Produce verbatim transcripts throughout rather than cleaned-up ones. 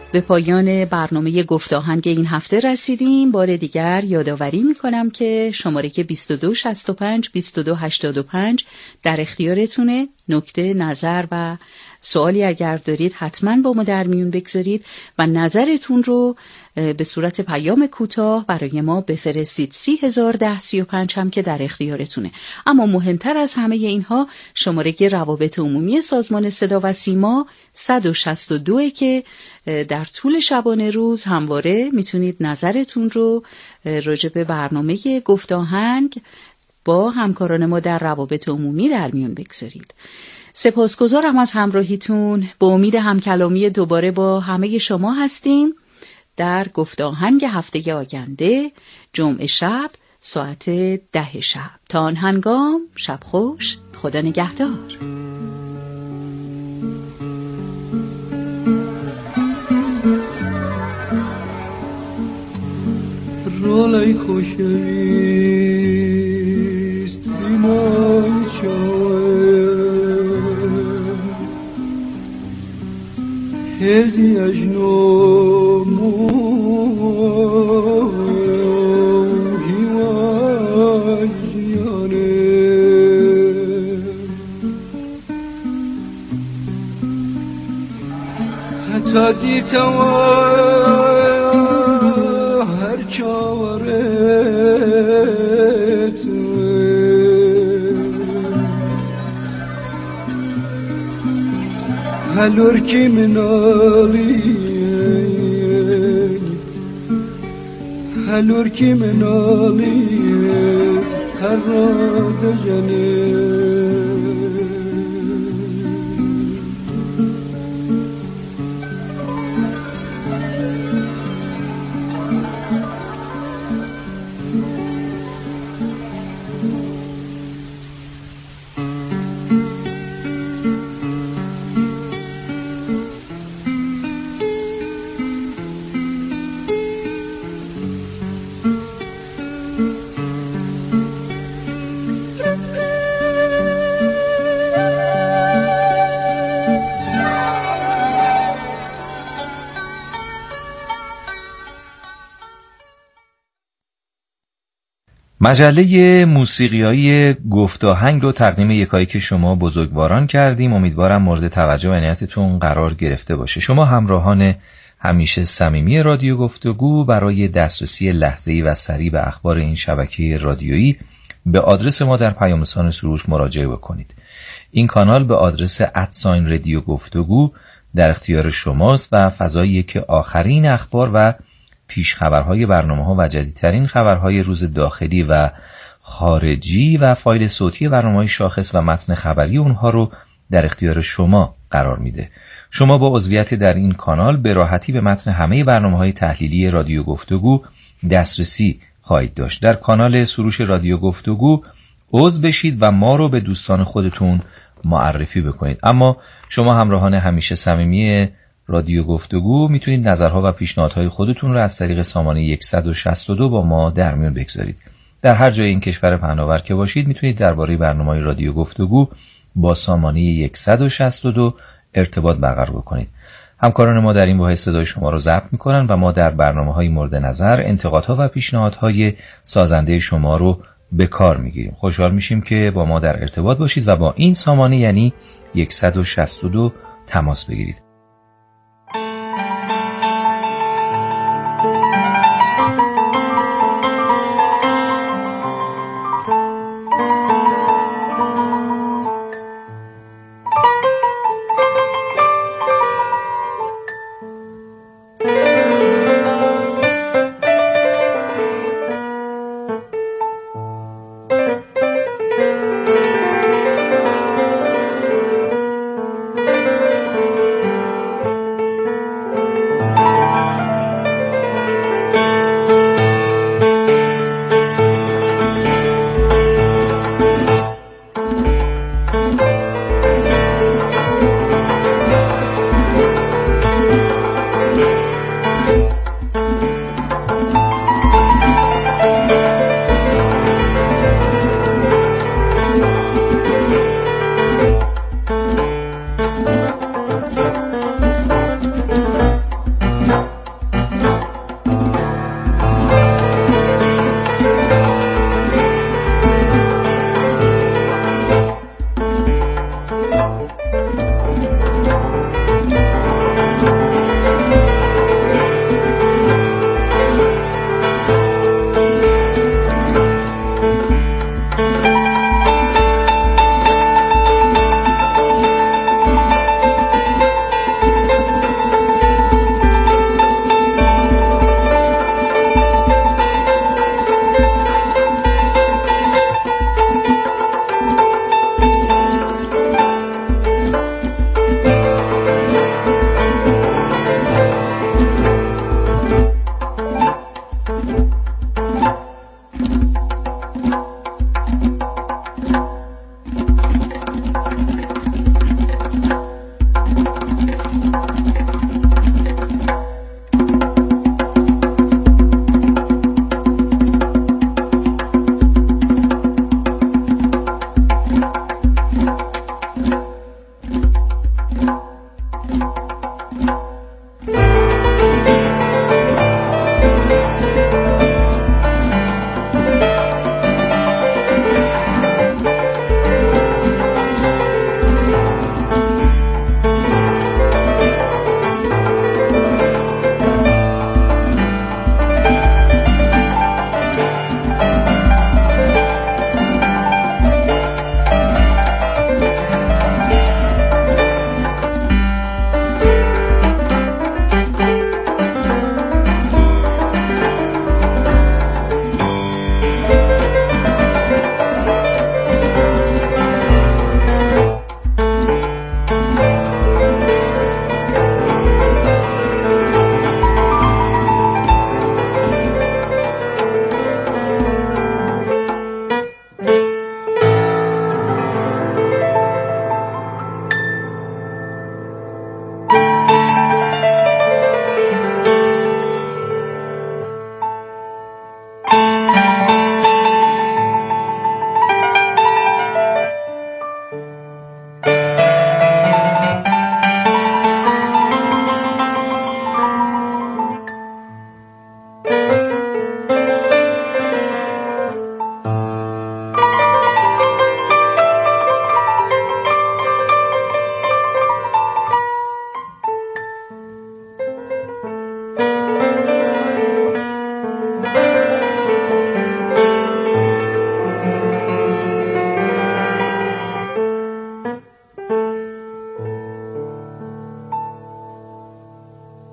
به پایان برنامه گفت آهنگ این هفته رسیدیم. بار دیگر یادآوری میکنم که شماره که بیست و دو شصت و پنج بیست و دو هشتاد و پنج در اختیارتونه. نکته، نظر و سوالی اگر دارید حتما با ما در میون بگذارید و نظرتون رو به صورت پیام کوتاه برای ما بفرستید. سی هزار ده سی و پنج هم که در اختیارتونه. اما مهمتر از همه اینها شماره روابط عمومی سازمان صدا و سیما صد و شصت و دو که در طول شبانه روز همواره میتونید نظرتون رو راجع به برنامه گفت آهنگ با همکاران ما در روابط عمومی در میون بگذارید. سپاسگزارم از همراهیتون. به امید همکلامی دوباره با همه شما هستیم در گفت آهنگ هفته آینده جمعه شب ساعت ده شب. تا آن هنگام شب خوش، خدا نگهدار. رولای خوشویست دیمای چاوه هزی اجنو موهی و جیانه حتی دیتوان چاورت هلور کی منالیت هلور کی منالیت هر را دجنه مجله موسیقیایی گفت آهنگ رو تقدیم یکایک شما بزرگواران کردیم. امیدوارم مورد توجه و عنایتتون قرار گرفته باشه. شما همراهان همیشه صمیمی رادیو گفتگو برای دسترسی لحظه‌ای و سریع به اخبار این شبکه رادیویی به آدرس ما در پیام رسان سروش مراجعه بکنید. این کانال به آدرس ادساین رادیو گفتگو در اختیار شماست و فضاییه که آخرین اخبار و پیش خبرهای برنامه‌ها و جدیدترین خبرهای روز داخلی و خارجی و فایل صوتی برنامه‌های شاخص و متن خبری اونها رو در اختیار شما قرار میده. شما با عضویت در این کانال به راحتی به متن همه برنامه‌های تحلیلی رادیو گفتگو دسترسی خواهید داشت. در کانال سروش رادیو گفتگو عضو بشید و ما رو به دوستان خودتون معرفی بکنید. اما شما همراهان همیشه صمیمی رادیو گفتگو میتونید نظرها و پیشنهادهای خودتون رو از طریق سامانه صد و شصت و دو با ما در میون بگذارید. در هر جای این کشور پهناور که باشید میتونید درباره برنامه‌های رادیو گفتگو با سامانه صد و شصت و دو ارتباط برقرار بکنید. همکاران ما در این باره صدای شما رو ضبط میکنن و ما در برنامه‌های مورد نظر انتقادها و پیشنهادهای سازنده شما رو به کار میگیریم. خوشحال میشیم که با ما در ارتباط باشید و با این سامانه یعنی صد و شصت و دو تماس بگیرید.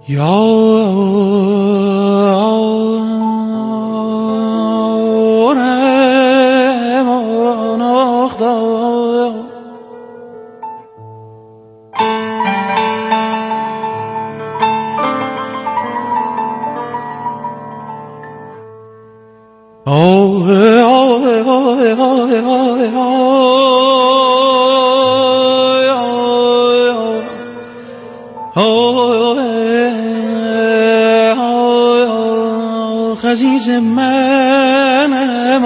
عزیز منم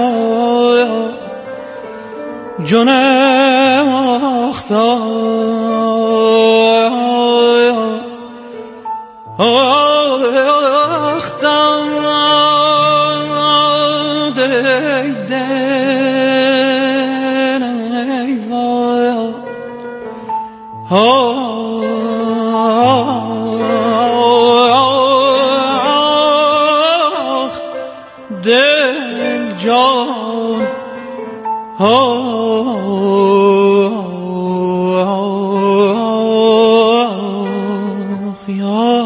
جونم آختار آختار ای دل ای وای دل جان آخ یا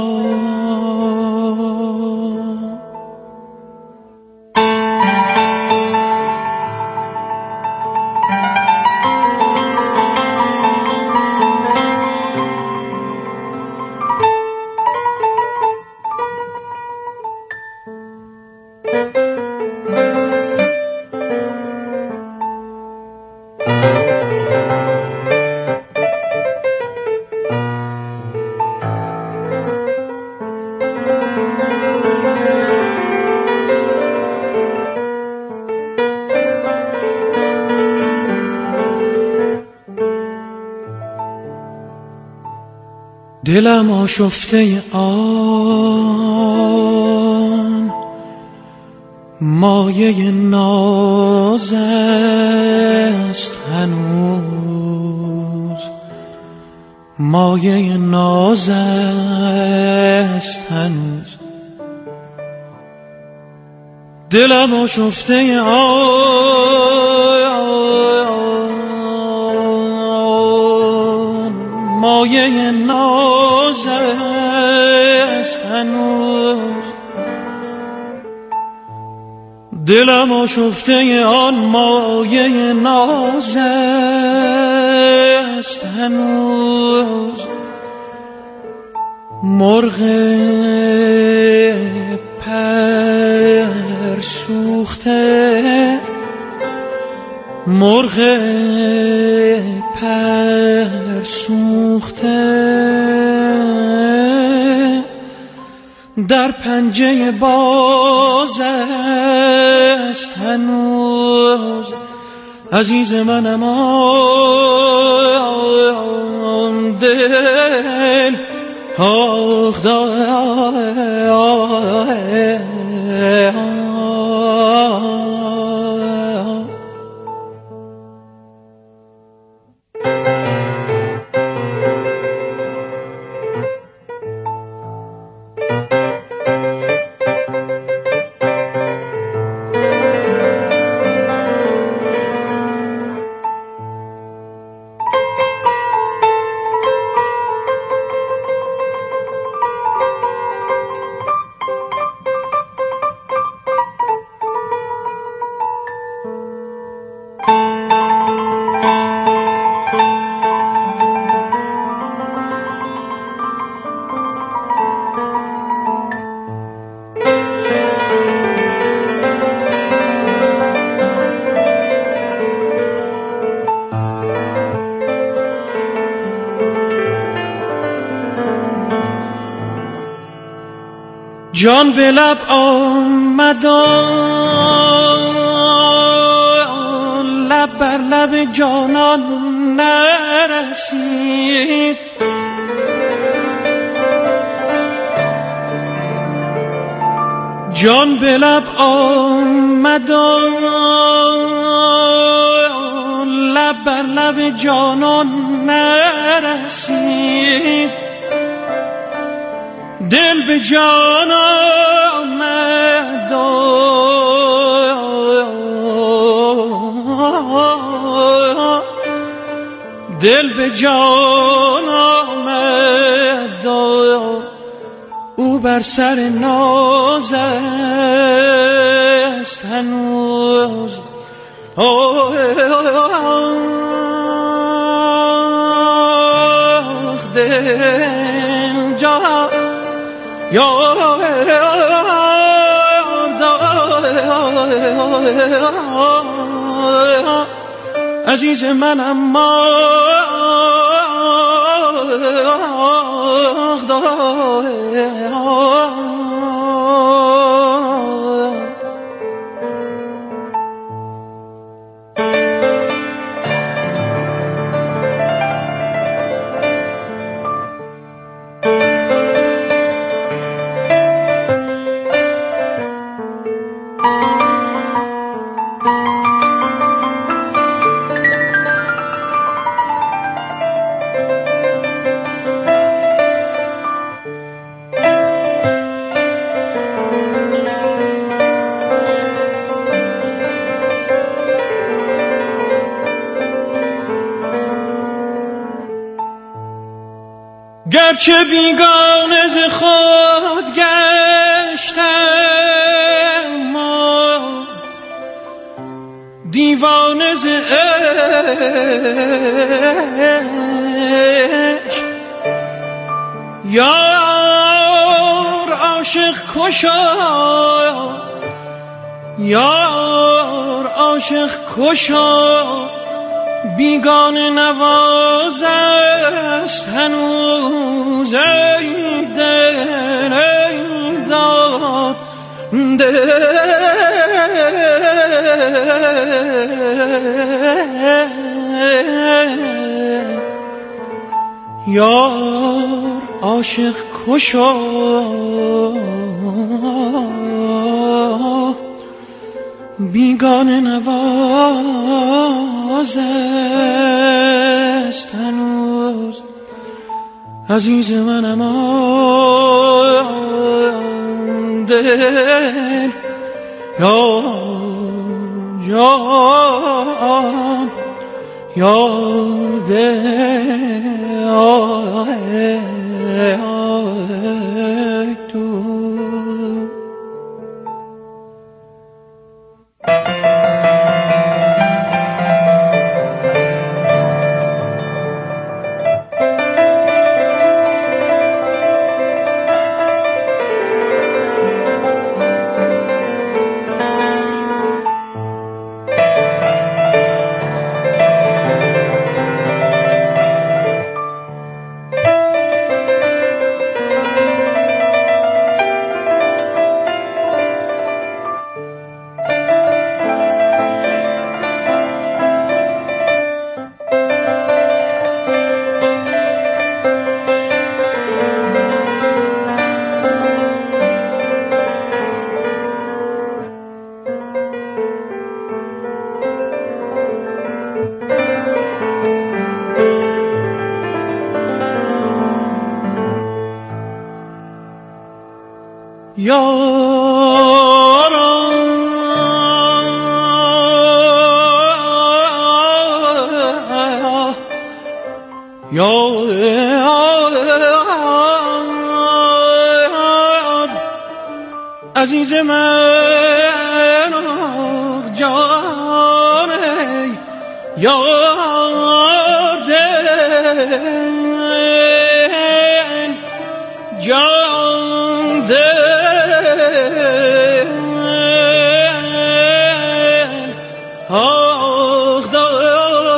دلم آشفته آن مایه ناز است هنوز مایه ناز است هنوز دلم آشفته آن مایه ناز است هنوز دلم آشفته آن مایه ناز است هنوز مرغ پر سوخته مرغ پر سوخته در پنجه باز است هنوز عزیز منم آن دل آخ جان به لب آمد لب بر لب جانان نرسید جان به لب آمد لب بر لب جانان نرسید دل به جان آمد دل به جان آمد بر سر ناز است هنوز آه دل جا یا عزیز من اما گرچه بیگانه ز خود گشتم دیوانه ز عشق یار عاشق کشا یار عاشق کشا بیگانه نواز است هنوز ای دل ای داد دل یار عاشق کشا بیگانه نواز است هنوز عزیز منم آن دل یا جان یا دل آه تو عزیز من جان یار دل جان دل آخ دل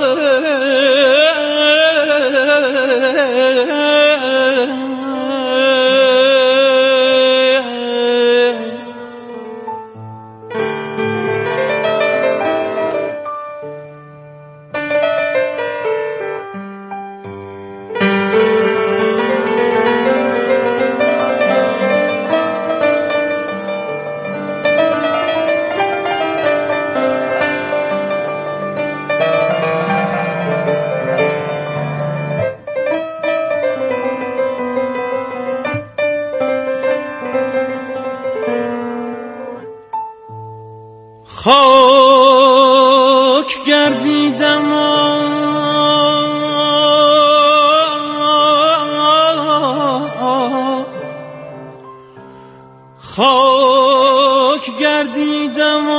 خاک گردیدم خاک گردیدم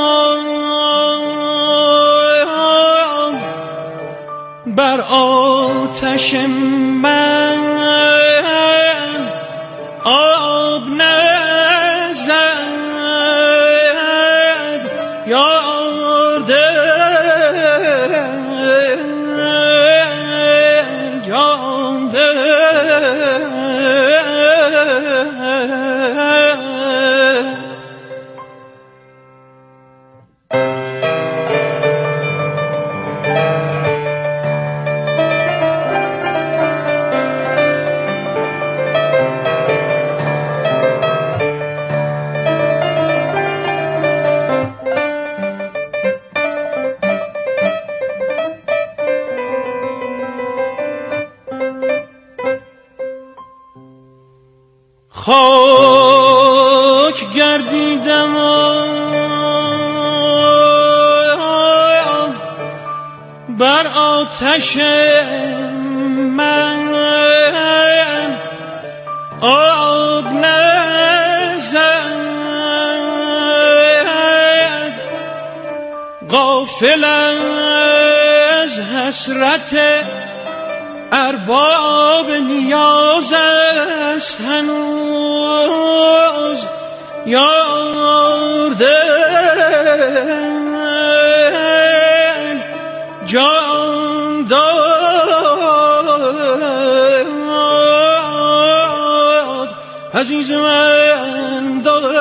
بر آتش من آب نزد یار دل جان دل خاک گردیدم بر آتش من آب نزد غافل از حسرت ارباب نیاز است هنوز یار دل جان داد عزیز من داد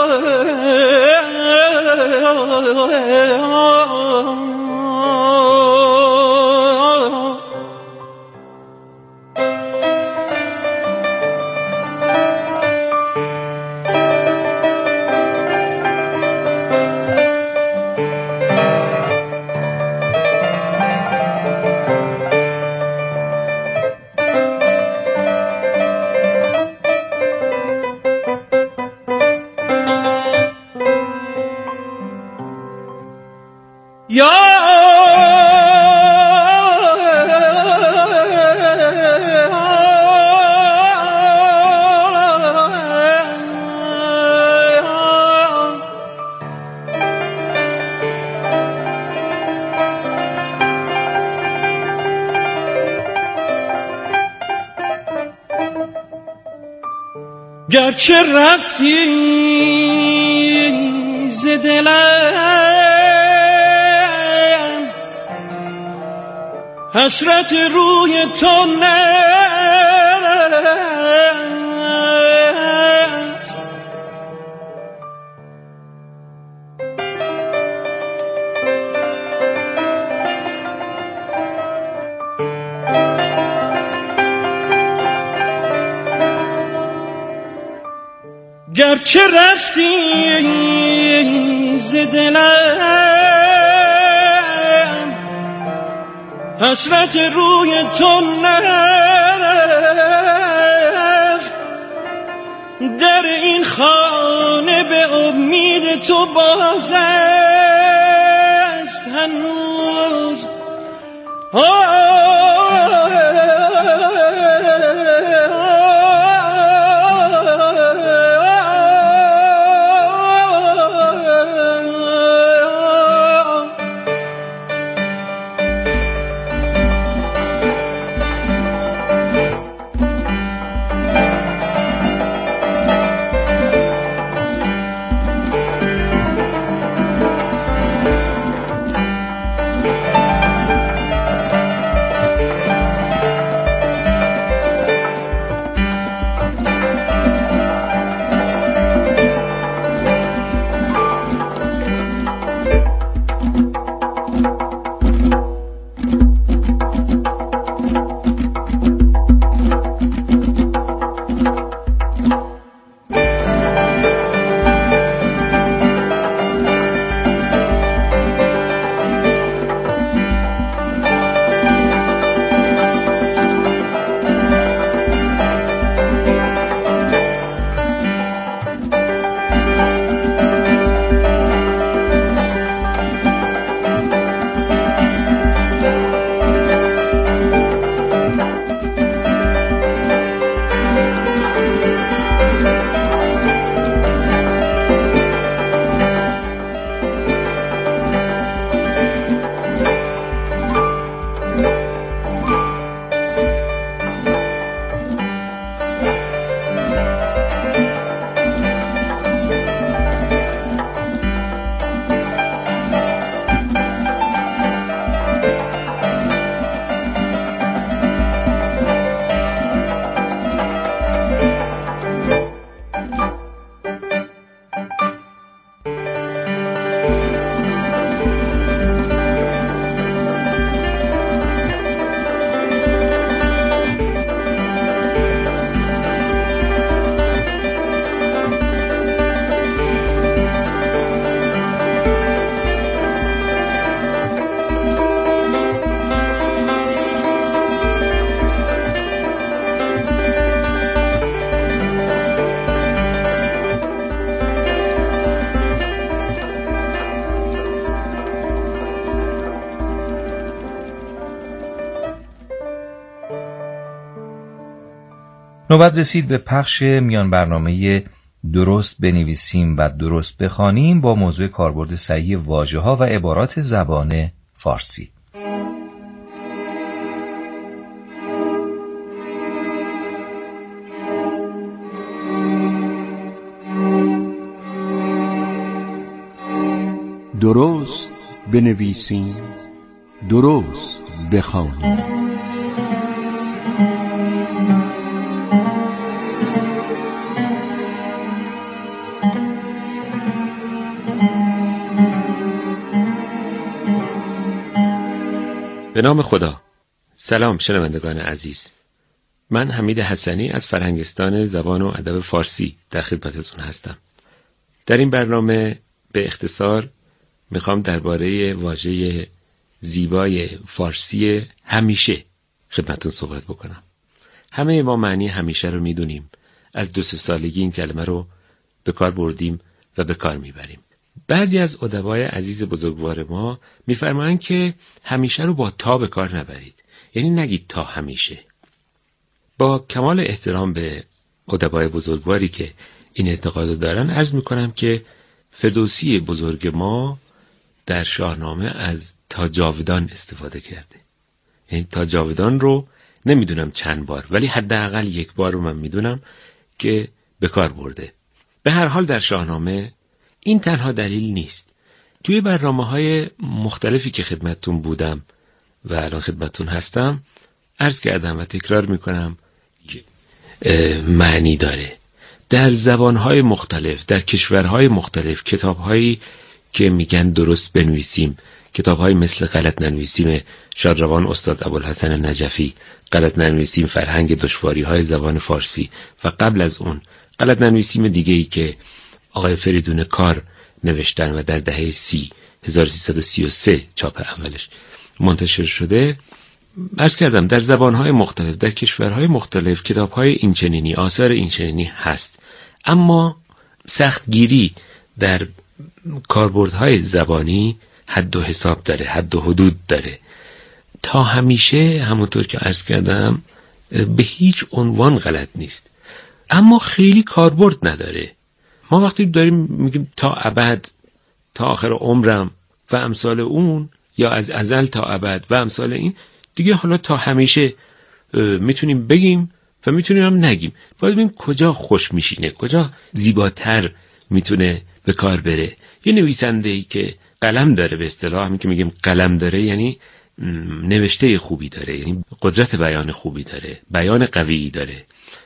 گرچه رفتی ز دلم حسرت روی تو نرفت گرچه رفتی ز دلم حسرت روی تو نرفت در این خانه به امید تو باز است هنوز نوبت رسید به پخش میان برنامه درست بنویسیم و درست بخوانیم با موضوع کاربرد صحیح واژه‌ها و عبارات زبان فارسی. درست بنویسیم، درست بخوانیم. به نام خدا. سلام شنوندگان عزیز. من حمید حسنی از فرهنگستان زبان و ادب فارسی در خدمتتون هستم. در این برنامه به اختصار میخوام درباره واژه زیبای فارسی همیشه خدمتتون صحبت بکنم. همه ما معنی همیشه رو میدونیم. از دو سه سالگی این کلمه رو به کار بردیم و به کار میبریم. بعضی از ادبای عزیز بزرگوار ما میفرمایند که همیشه رو با تا به کار نبرید. یعنی نگید تا همیشه. با کمال احترام به ادبای بزرگواری که این اعتقاد دارن عرض میکنم که فردوسی بزرگ ما در شاهنامه از تا جاودان استفاده کرده. یعنی تا جاودان رو نمیدونم چند بار، ولی حداقل یک بار رو من میدونم که به کار برده. به هر حال در شاهنامه این تنها دلیل نیست. توی برنامه‌های مختلفی که خدمتتون بودم و الان خدمتتون هستم عرض کردم و تکرار میکنم که معنی داره. در زبانهای مختلف، در کشورهای مختلف، کتابهایی که میگن درست بنویسیم، کتابهایی مثل غلط ننویسیم شادروان استاد ابوالحسن نجفی، غلط ننویسیم فرهنگ دشواری‌های زبان فارسی و قبل از اون غلط ننویسیم دیگه‌ای که آقای فریدون کار نوشتن و در دهه سی هزار و سیصد و سی و سه چاپ اولش منتشر شده. عرض کردم در زبانهای مختلف، در کشورهای مختلف کتابهای اینچنینی، آثار اینچنینی هست، اما سختگیری در کاربردهای زبانی حد و حساب داره، حد و حدود داره. تا همیشه همونطور که عرض کردم به هیچ عنوان غلط نیست، اما خیلی کاربرد نداره. ما وقتی داریم میگیم تا ابد، تا آخر عمرم و امثال اون، یا از ازل تا ابد و امثال این، دیگه حالا تا همیشه میتونیم بگیم و میتونیم هم نگیم. باید ببینیم کجا خوش میشینه، کجا زیباتر میتونه به کار بره. یه نویسنده‌ای که قلم داره، به اصطلاح همین که میگیم قلم داره یعنی نوشته خوبی داره، یعنی قدرت بیان خوبی داره، بیان قوی داره.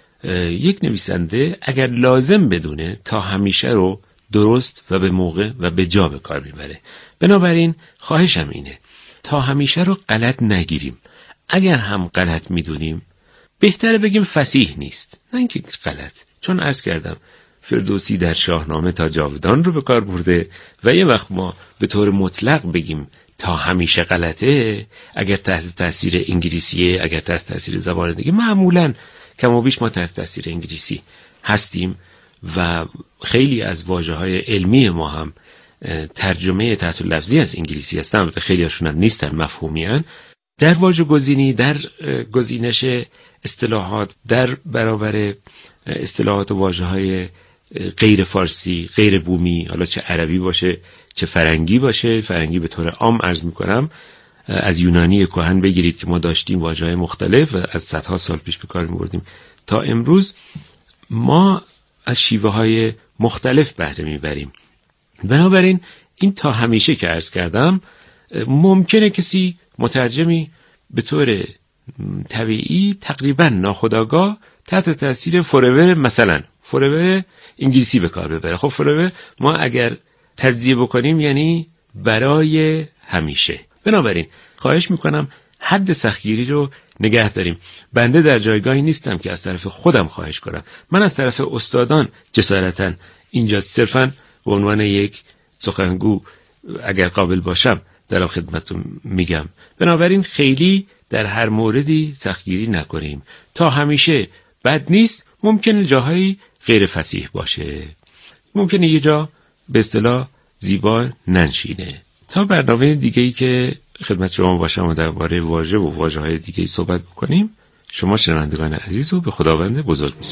یک نویسنده اگر لازم بدونه تا همیشه رو درست و به موقع و به جا به کار میبره. بنابراین خواهشم اینه تا همیشه رو غلط نگیریم. اگر هم غلط میدونیم بهتره بگیم فصیح نیست، نه اینکه غلط. چون عرض کردم فردوسی در شاهنامه تا جاودان رو به کار برده و یه وقت ما به طور مطلق بگیم تا همیشه غلطه، اگر تحت تاثیر انگلیسیه، اگر تحت تاثیر زبان دیگه، معمولاً کم و بیش ما تحت تاثیر انگلیسی هستیم و خیلی از واژه‌های علمی ما هم ترجمه تحت لفظی از انگلیسی هستن، البته خیلی هاشون هم نیستن، مفهومی هن. در واژه گزینی، در گزینش اصطلاحات، در برابر اصطلاحات و واژه‌های غیر فارسی، غیر بومی، حالا چه عربی باشه چه فرنگی باشه، فرنگی به طور عام عرض می‌کنم، از یونانی کهن بگیرید که ما داشتیم واژه‌های مختلف و از صدها سال پیش به کار می‌بردیم تا امروز ما از شیوه‌های مختلف بهره می‌بریم. بنابراین این تا همیشه که عرض کردم ممکنه کسی مترجمی به طور طبیعی تقریبا ناخودآگاه تحت تاثیر فورور، مثلا فورور انگلیسی به کار ببره. خب فورور ما اگر تجزیه بکنیم یعنی برای همیشه. بنابراین خواهش میکنم حد سختگیری رو نگه داریم. بنده در جایگاهی نیستم که از طرف خودم خواهش کنم. من از طرف استادان جسارتاً اینجا صرفاً به عنوان یک سخنگو اگر قابل باشم در خدمتتون میگم. بنابراین خیلی در هر موردی سختگیری نکنیم. تا همیشه بد نیست، ممکنه جاهایی غیر فصیح باشه، ممکنه یه جا به اصطلاح زیبا ننشینه. تا برنامه دیگه‌ای که خدمت شما باشم و درباره واژه و واژه‌های دیگه‌ای صحبت بکنیم، شما شنوندگان عزیز رو به خداوند بزرگ می‌سپارم.